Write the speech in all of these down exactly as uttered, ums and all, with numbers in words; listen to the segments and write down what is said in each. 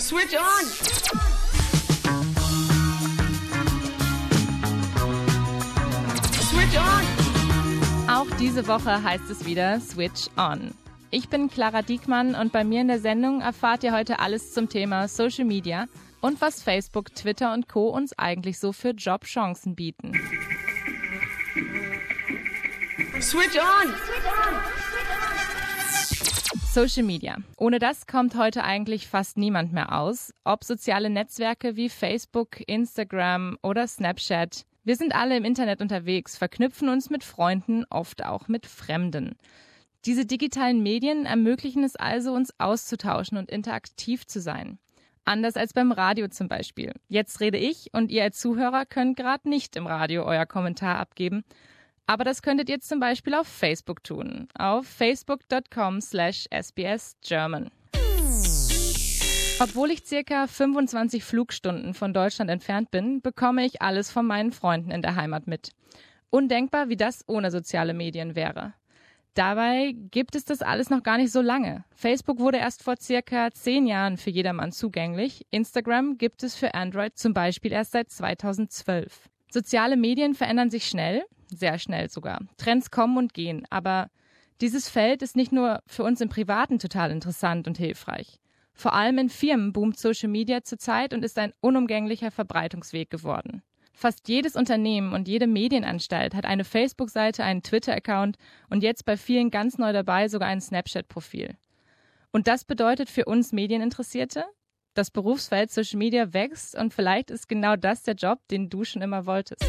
Switch on! Switch on! Auch diese Woche heißt es wieder Switch on. Ich bin Clara Diekmann und bei mir in der Sendung erfahrt ihr heute alles zum Thema Social Media und was Facebook, Twitter und Co. uns eigentlich so für Jobchancen bieten. Switch on! Social Media. Ohne das kommt heute eigentlich fast niemand mehr aus. Ob soziale Netzwerke wie Facebook, Instagram oder Snapchat. Wir sind alle im Internet unterwegs, verknüpfen uns mit Freunden, oft auch mit Fremden. Diese digitalen Medien ermöglichen es also, uns auszutauschen und interaktiv zu sein. Anders als beim Radio zum Beispiel. Jetzt rede ich und ihr als Zuhörer könnt gerade nicht im Radio euer Kommentar abgeben. Aber das könntet ihr zum Beispiel auf Facebook tun. Auf facebook.com slash sbsgerman. Obwohl ich circa fünfundzwanzig Flugstunden von Deutschland entfernt bin, bekomme ich alles von meinen Freunden in der Heimat mit. Undenkbar, wie das ohne soziale Medien wäre. Dabei gibt es das alles noch gar nicht so lange. Facebook wurde erst vor circa zehn Jahren für jedermann zugänglich. Instagram gibt es für Android zum Beispiel erst seit zweitausendzwölf. Soziale Medien verändern sich schnell, sehr schnell sogar. Trends kommen und gehen, aber dieses Feld ist nicht nur für uns im Privaten total interessant und hilfreich. Vor allem in Firmen boomt Social Media zurzeit und ist ein unumgänglicher Verbreitungsweg geworden. Fast jedes Unternehmen und jede Medienanstalt hat eine Facebook-Seite, einen Twitter-Account und jetzt bei vielen ganz neu dabei sogar ein Snapchat-Profil. Und das bedeutet für uns Medieninteressierte, das Berufsfeld Social Media wächst und vielleicht ist genau das der Job, den du schon immer wolltest.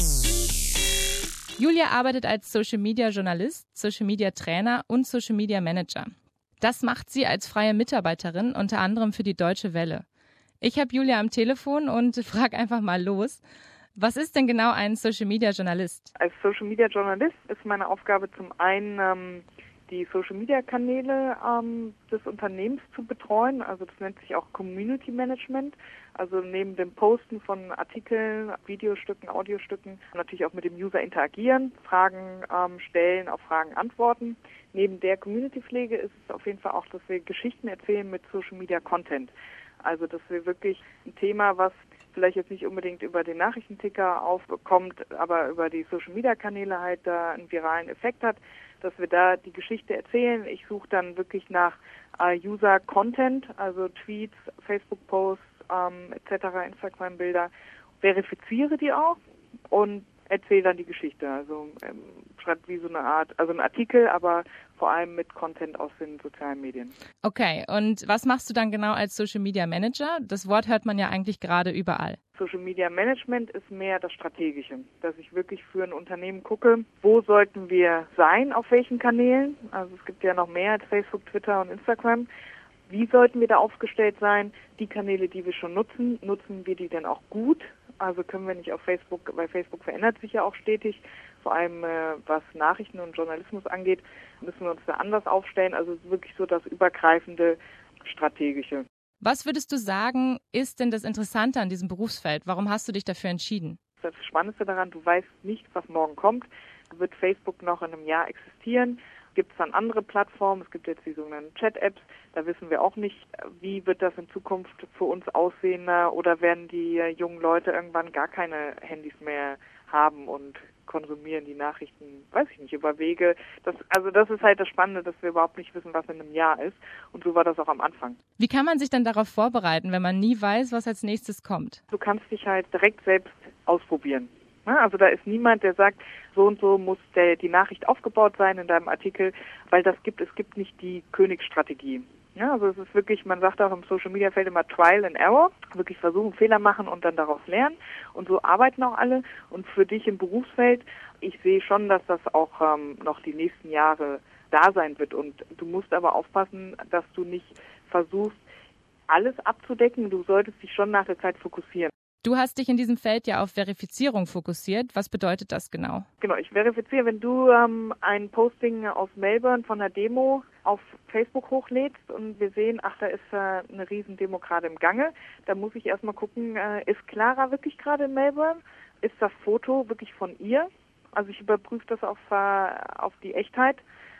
Julia arbeitet als Social Media Journalist, Social Media Trainer und Social Media Manager. Das macht sie als freie Mitarbeiterin unter anderem für die Deutsche Welle. Ich habe Julia am Telefon und frage einfach mal los. Was ist denn genau ein Social Media Journalist? Als Social Media Journalist ist meine Aufgabe zum einen, ähm, die Social Media Kanäle ähm, des Unternehmens zu betreuen. Also das nennt sich auch Community Management. Also neben dem Posten von Artikeln, Videostücken, Audiostücken natürlich auch mit dem User interagieren, Fragen ähm, stellen, auf Fragen antworten. Neben der Community-Pflege ist es auf jeden Fall auch, dass wir Geschichten erzählen mit Social Media Content. Also dass wir wirklich ein Thema, was vielleicht jetzt nicht unbedingt über den Nachrichtenticker aufkommt, aber über die Social Media Kanäle halt da einen viralen Effekt hat, dass wir da die Geschichte erzählen. Ich suche dann wirklich nach äh, User-Content, also Tweets, Facebook-Posts ähm, et cetera, Instagram-Bilder, verifiziere die auch und erzähle dann die Geschichte. Also ähm, schreibe wie so eine Art, also ein Artikel, aber vor allem mit Content aus den sozialen Medien. Okay, und was machst du dann genau als Social Media Manager? Das Wort hört man ja eigentlich gerade überall. Social Media Management ist mehr das Strategische, dass ich wirklich für ein Unternehmen gucke, wo sollten wir sein, auf welchen Kanälen. Also es gibt ja noch mehr als Facebook, Twitter und Instagram. Wie sollten wir da aufgestellt sein? Die Kanäle, die wir schon nutzen, nutzen wir die denn auch gut? Also können wir nicht auf Facebook, weil Facebook verändert sich ja auch stetig, vor allem äh, was Nachrichten und Journalismus angeht, müssen wir uns da anders aufstellen. Also wirklich so das übergreifende Strategische. Was würdest du sagen, ist denn das Interessante an diesem Berufsfeld? Warum hast du dich dafür entschieden? Das Spannendste daran, du weißt nicht, was morgen kommt. Wird Facebook noch in einem Jahr existieren? Gibt es dann andere Plattformen? Es gibt jetzt die sogenannten Chat-Apps. Da wissen wir auch nicht, wie wird das in Zukunft für uns aussehen, oder werden die jungen Leute irgendwann gar keine Handys mehr haben und konsumieren die Nachrichten, weiß ich nicht, über Wege. Das, also das ist halt das Spannende, dass wir überhaupt nicht wissen, was in einem Jahr ist. Und so war das auch am Anfang. Wie kann man sich dann darauf vorbereiten, wenn man nie weiß, was als nächstes kommt? Du kannst dich halt direkt selbst ausprobieren. Also da ist niemand, der sagt, so und so muss der, die Nachricht aufgebaut sein in deinem Artikel, weil das gibt, es gibt nicht die Königsstrategie. Ja, also es ist wirklich, man sagt auch im Social Media Feld immer Trial and Error, wirklich versuchen, Fehler machen und dann daraus lernen. Und so arbeiten auch alle. Und für dich im Berufsfeld, ich sehe schon, dass das auch ähm, noch die nächsten Jahre da sein wird. Und du musst aber aufpassen, dass du nicht versuchst, alles abzudecken. Du solltest dich schon nach der Zeit fokussieren. Du hast dich in diesem Feld ja auf Verifizierung fokussiert. Was bedeutet das genau? Genau, ich verifiziere, wenn du ähm, ein Posting aus Melbourne von einer Demo auf Facebook hochlädst und wir sehen, ach, da ist äh, eine Riesendemo gerade im Gange, da muss ich erstmal gucken, äh, ist Clara wirklich gerade in Melbourne? Ist das Foto wirklich von ihr? Also ich überprüfe das auf, äh, auf die Echtheit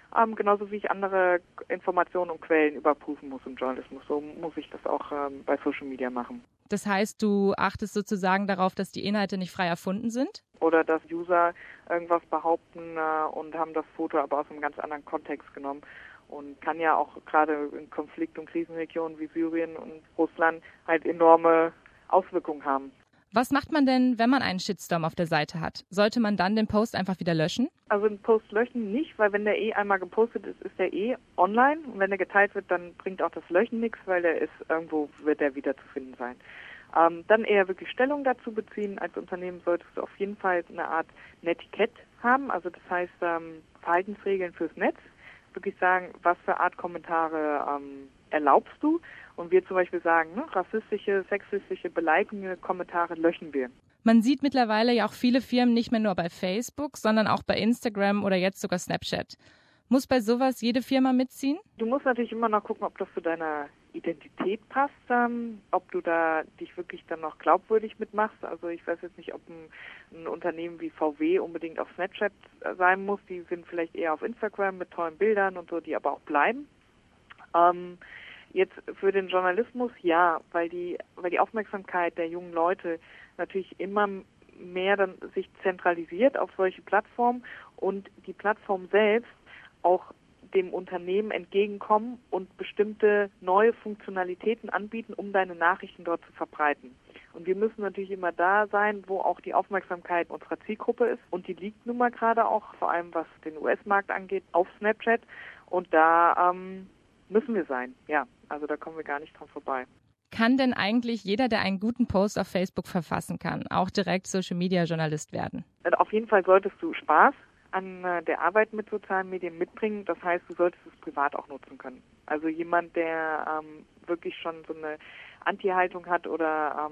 ähm, genauso wie ich andere Informationen und Quellen überprüfen muss im Journalismus. So muss ich das auch ähm, bei Social Media machen. Das heißt, du achtest sozusagen darauf, dass die Inhalte nicht frei erfunden sind? Oder dass User irgendwas behaupten äh, und haben das Foto aber aus einem ganz anderen Kontext genommen. Und kann ja auch gerade in Konflikt- und Krisenregionen wie Syrien und Russland halt enorme Auswirkungen haben. Was macht man denn, wenn man einen Shitstorm auf der Seite hat? Sollte man dann den Post einfach wieder löschen? Also den Post löschen nicht, weil wenn der eh einmal gepostet ist, ist der eh online. Und wenn der geteilt wird, dann bringt auch das Löschen nichts, weil der ist irgendwo, wird der wieder zu finden sein. Ähm, dann eher wirklich Stellung dazu beziehen. Als Unternehmen solltest du auf jeden Fall eine Art Netiquette haben. Also das heißt ähm, Verhaltensregeln fürs Netz. Wirklich sagen, was für Art Kommentare ähm, erlaubst du. Und wir zum Beispiel sagen, ne, rassistische, sexistische, beleidigende Kommentare löschen wir. Man sieht mittlerweile ja auch viele Firmen nicht mehr nur bei Facebook, sondern auch bei Instagram oder jetzt sogar Snapchat. Muss bei sowas jede Firma mitziehen? Du musst natürlich immer noch gucken, ob das zu deiner Identität passt, ähm, ob du da dich wirklich dann noch glaubwürdig mitmachst. Also ich weiß jetzt nicht, ob ein, ein Unternehmen wie V W unbedingt auf Snapchat sein muss. Die sind vielleicht eher auf Instagram mit tollen Bildern und so, die aber auch bleiben. Ähm, jetzt für den Journalismus ja, weil die, weil die Aufmerksamkeit der jungen Leute natürlich immer mehr dann sich zentralisiert auf solche Plattformen und die Plattform selbst auch dem Unternehmen entgegenkommen und bestimmte neue Funktionalitäten anbieten, um deine Nachrichten dort zu verbreiten. Und wir müssen natürlich immer da sein, wo auch die Aufmerksamkeit unserer Zielgruppe ist. Und die liegt nun mal gerade auch, vor allem was den U S-Markt angeht, auf Snapchat. Und da ähm, müssen wir sein. Ja, also da kommen wir gar nicht dran vorbei. Kann denn eigentlich jeder, der einen guten Post auf Facebook verfassen kann, auch direkt Social-Media-Journalist werden? Auf jeden Fall solltest du Spaß an der Arbeit mit sozialen Medien mitbringen. Das heißt, du solltest es privat auch nutzen können. Also jemand, der ähm, wirklich schon so eine Anti-Haltung hat oder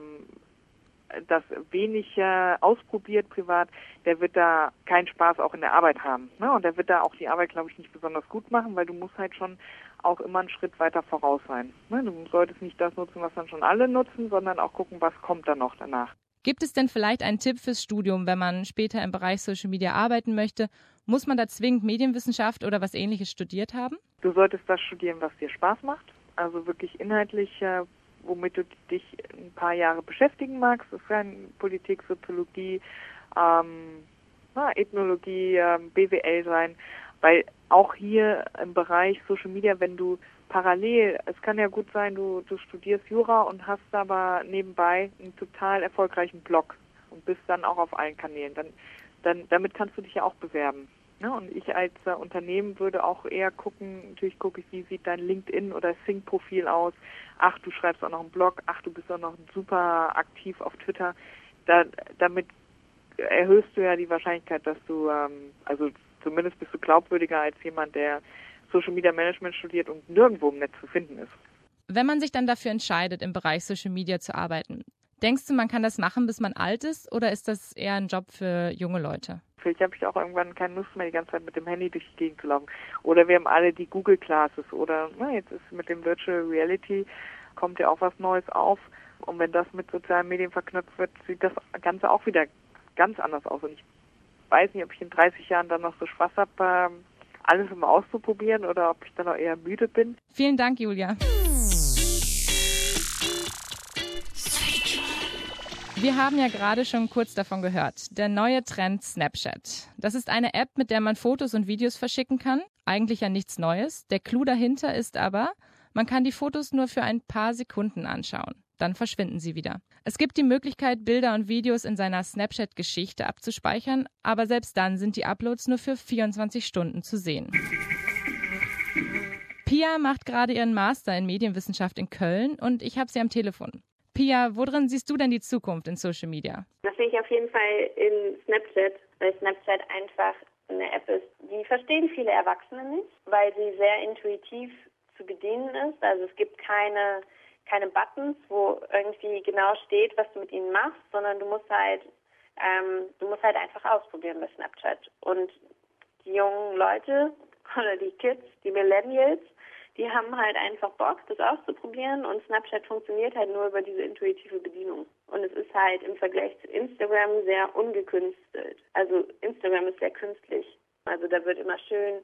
ähm, das wenig äh, ausprobiert privat, der wird da keinen Spaß auch in der Arbeit haben. Ne? Und der wird da auch die Arbeit, glaube ich, nicht besonders gut machen, weil du musst halt schon auch immer einen Schritt weiter voraus sein. Ne? Du solltest nicht das nutzen, was dann schon alle nutzen, sondern auch gucken, was kommt dann noch danach. Gibt es denn vielleicht einen Tipp fürs Studium, wenn man später im Bereich Social Media arbeiten möchte? Muss man da zwingend Medienwissenschaft oder was Ähnliches studiert haben? Du solltest das studieren, was dir Spaß macht. Also wirklich inhaltlich, äh, womit du dich ein paar Jahre beschäftigen magst. Das kann Politik, Soziologie, ähm, na, Ethnologie, äh, B W L sein. Weil auch hier im Bereich Social Media, wenn du parallel, es kann ja gut sein, du, du studierst Jura und hast aber nebenbei einen total erfolgreichen Blog und bist dann auch auf allen Kanälen. Dann, dann, damit kannst du dich ja auch bewerben. Ne? Und ich als äh, Unternehmen würde auch eher gucken, natürlich gucke ich, wie sieht dein LinkedIn oder Xing-Profil aus. Ach, du schreibst auch noch einen Blog. Ach, du bist auch noch super aktiv auf Twitter. Da, damit erhöhst du ja die Wahrscheinlichkeit, dass du, ähm, also zumindest bist du glaubwürdiger als jemand, der Social Media Management studiert und nirgendwo im Netz zu finden ist. Wenn man sich dann dafür entscheidet, im Bereich Social Media zu arbeiten, denkst du, man kann das machen, bis man alt ist, oder ist das eher ein Job für junge Leute? Vielleicht habe ich auch irgendwann keine Lust mehr, die ganze Zeit mit dem Handy durch die Gegend zu laufen. Oder wir haben alle die Google Classes. Oder na, jetzt ist mit dem Virtual Reality, kommt ja auch was Neues auf. Und wenn das mit sozialen Medien verknüpft wird, sieht das Ganze auch wieder ganz anders aus. Und ich weiß nicht, ob ich in dreißig Jahren dann noch so Spaß habe, alles immer auszuprobieren oder ob ich dann auch eher müde bin. Vielen Dank, Julia. Wir haben ja gerade schon kurz davon gehört. Der neue Trend Snapchat. Das ist eine App, mit der man Fotos und Videos verschicken kann. Eigentlich ja nichts Neues. Der Clou dahinter ist aber, man kann die Fotos nur für ein paar Sekunden anschauen. Dann verschwinden sie wieder. Es gibt die Möglichkeit, Bilder und Videos in seiner Snapchat-Geschichte abzuspeichern, aber selbst dann sind die Uploads nur für vierundzwanzig Stunden zu sehen. Pia macht gerade ihren Master in Medienwissenschaft in Köln und ich habe sie am Telefon. Pia, worin siehst du denn die Zukunft in Social Media? Das sehe ich auf jeden Fall in Snapchat, weil Snapchat einfach eine App ist, die verstehen viele Erwachsene nicht, weil sie sehr intuitiv zu bedienen ist. Also es gibt keine keine Buttons, wo irgendwie genau steht, was du mit ihnen machst, sondern du musst halt, ähm, du musst halt einfach ausprobieren bei Snapchat. Und die jungen Leute oder die Kids, die Millennials, die haben halt einfach Bock, das auszuprobieren und Snapchat funktioniert halt nur über diese intuitive Bedienung. Und es ist halt im Vergleich zu Instagram sehr ungekünstelt. Also Instagram ist sehr künstlich. Also da wird immer schön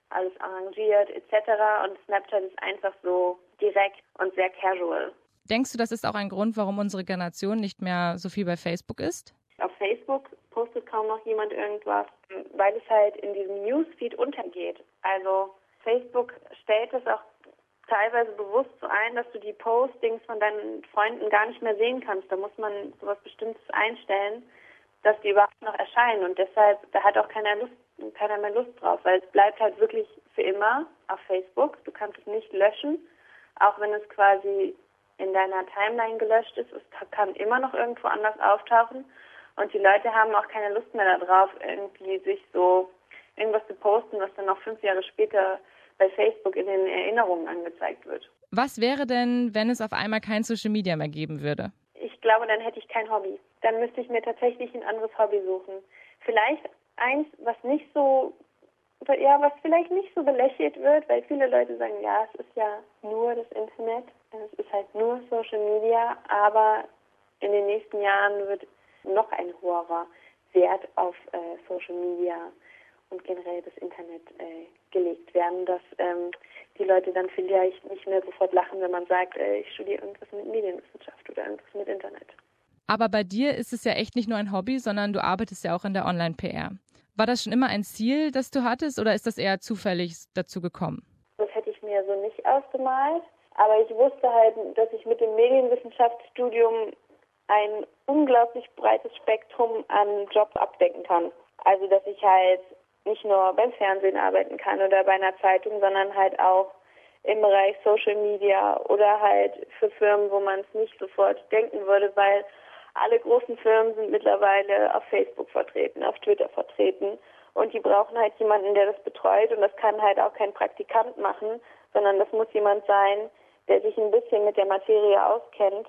alles arrangiert et cetera. Und Snapchat ist einfach so direkt und sehr casual. Denkst du, das ist auch ein Grund, warum unsere Generation nicht mehr so viel bei Facebook ist? Auf Facebook postet kaum noch jemand irgendwas, weil es halt in diesem Newsfeed untergeht. Also Facebook stellt es auch teilweise bewusst so ein, dass du die Postings von deinen Freunden gar nicht mehr sehen kannst. Da muss man sowas Bestimmtes einstellen, dass die überhaupt noch erscheinen. Und deshalb, da hat auch keiner Lust, keiner mehr Lust drauf, weil es bleibt halt wirklich für immer auf Facebook. Du kannst es nicht löschen, auch wenn es quasi in deiner Timeline gelöscht ist. Es kann immer noch irgendwo anders auftauchen. Und die Leute haben auch keine Lust mehr darauf, irgendwie sich so irgendwas zu posten, was dann noch fünf Jahre später bei Facebook in den Erinnerungen angezeigt wird. Was wäre denn, wenn es auf einmal kein Social Media mehr geben würde? Ich glaube, dann hätte ich kein Hobby. Dann müsste ich mir tatsächlich ein anderes Hobby suchen. Vielleicht eins, was nicht so, ja, was vielleicht nicht so belächelt wird, weil viele Leute sagen, ja, es ist ja nur das Internet, es ist halt nur Social Media, aber in den nächsten Jahren wird noch ein hoher Wert auf äh, Social Media und generell das Internet äh, gelegt werden, dass ähm, die Leute dann vielleicht nicht mehr sofort lachen, wenn man sagt, äh, ich studiere irgendwas mit Medienwissenschaft oder irgendwas mit Internet. Aber bei dir ist es ja echt nicht nur ein Hobby, sondern du arbeitest ja auch in der Online-P R. War das schon immer ein Ziel, das du hattest, oder ist das eher zufällig dazu gekommen? Das hätte ich mir so nicht ausgemalt, aber ich wusste halt, dass ich mit dem Medienwissenschaftsstudium ein unglaublich breites Spektrum an Jobs abdecken kann. Also dass ich halt nicht nur beim Fernsehen arbeiten kann oder bei einer Zeitung, sondern halt auch im Bereich Social Media oder halt für Firmen, wo man es nicht sofort denken würde, weil alle großen Firmen sind mittlerweile auf Facebook vertreten, auf Twitter vertreten und die brauchen halt jemanden, der das betreut, und das kann halt auch kein Praktikant machen, sondern das muss jemand sein, der sich ein bisschen mit der Materie auskennt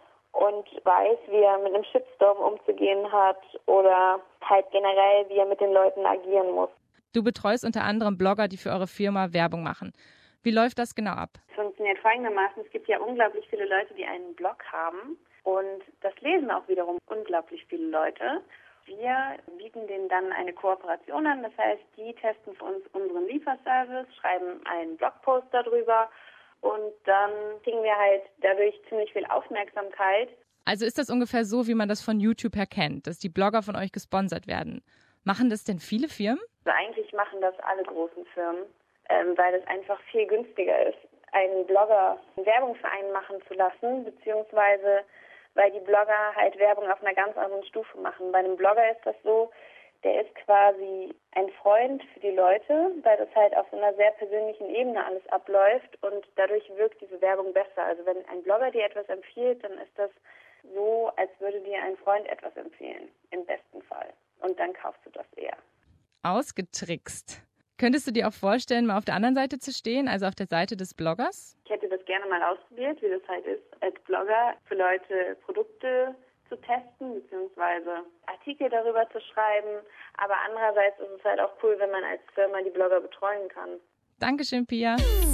und weiß, wie er mit einem Shitstorm umzugehen hat oder halt generell, wie er mit den Leuten agieren muss. Du betreust unter anderem Blogger, die für eure Firma Werbung machen. Wie läuft das genau ab? Es funktioniert folgendermaßen: Es gibt ja unglaublich viele Leute, die einen Blog haben, und das lesen auch wiederum unglaublich viele Leute. Wir bieten denen dann eine Kooperation an, das heißt, die testen für uns unseren Lieferservice, schreiben einen Blogpost darüber, und dann kriegen wir halt dadurch ziemlich viel Aufmerksamkeit. Also ist das ungefähr so, wie man das von YouTube her kennt, dass die Blogger von euch gesponsert werden. Machen das denn viele Firmen? Also eigentlich machen das alle großen Firmen, ähm, weil es einfach viel günstiger ist, einen Blogger Werbung für einen machen zu lassen, beziehungsweise weil die Blogger halt Werbung auf einer ganz anderen Stufe machen. Bei einem Blogger ist das so, der ist quasi ein Freund für die Leute, weil das halt auf so einer sehr persönlichen Ebene alles abläuft, und dadurch wirkt diese Werbung besser. Also wenn ein Blogger dir etwas empfiehlt, dann ist das so, als würde dir ein Freund etwas empfehlen, im besten Fall. Und dann kaufst du das eher. Ausgetrickst. Könntest du dir auch vorstellen, mal auf der anderen Seite zu stehen, also auf der Seite des Bloggers? Ich hätte das gerne mal ausprobiert, wie das halt ist, als Blogger für Leute Produkte zu testen, beziehungsweise Artikel darüber zu schreiben. Aber andererseits ist es halt auch cool, wenn man als Firma die Blogger betreuen kann. Dankeschön, Pia.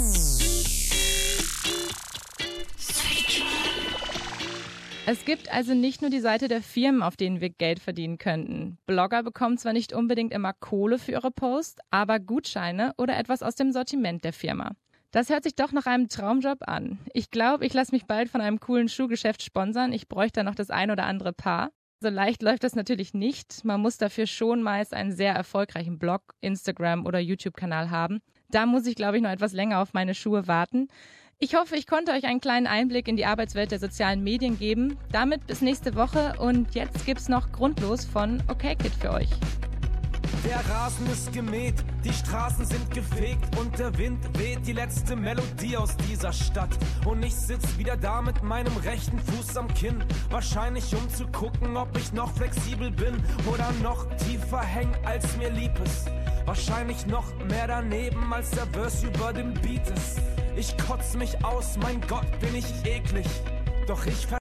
Es gibt also nicht nur die Seite der Firmen, auf denen wir Geld verdienen könnten. Blogger bekommen zwar nicht unbedingt immer Kohle für ihre Posts, aber Gutscheine oder etwas aus dem Sortiment der Firma. Das hört sich doch nach einem Traumjob an. Ich glaube, ich lasse mich bald von einem coolen Schuhgeschäft sponsern. Ich bräuchte noch das ein oder andere Paar. So leicht läuft das natürlich nicht. Man muss dafür schon meist einen sehr erfolgreichen Blog, Instagram oder YouTube-Kanal haben. Da muss ich, glaube ich, noch etwas länger auf meine Schuhe warten. Ich hoffe, ich konnte euch einen kleinen Einblick in die Arbeitswelt der sozialen Medien geben. Damit bis nächste Woche, und jetzt gibt's noch Grundlos von OkKid für euch. Der Rasen ist gemäht, die Straßen sind gefegt und der Wind weht die letzte Melodie aus dieser Stadt. Und ich sitz wieder da mit meinem rechten Fuß am Kinn, wahrscheinlich um zu gucken, ob ich noch flexibel bin oder noch tiefer häng, als mir lieb ist. Wahrscheinlich noch mehr daneben, als der Verse über dem Beat ist. Ich kotz mich aus, mein Gott, bin ich eklig, doch ich ver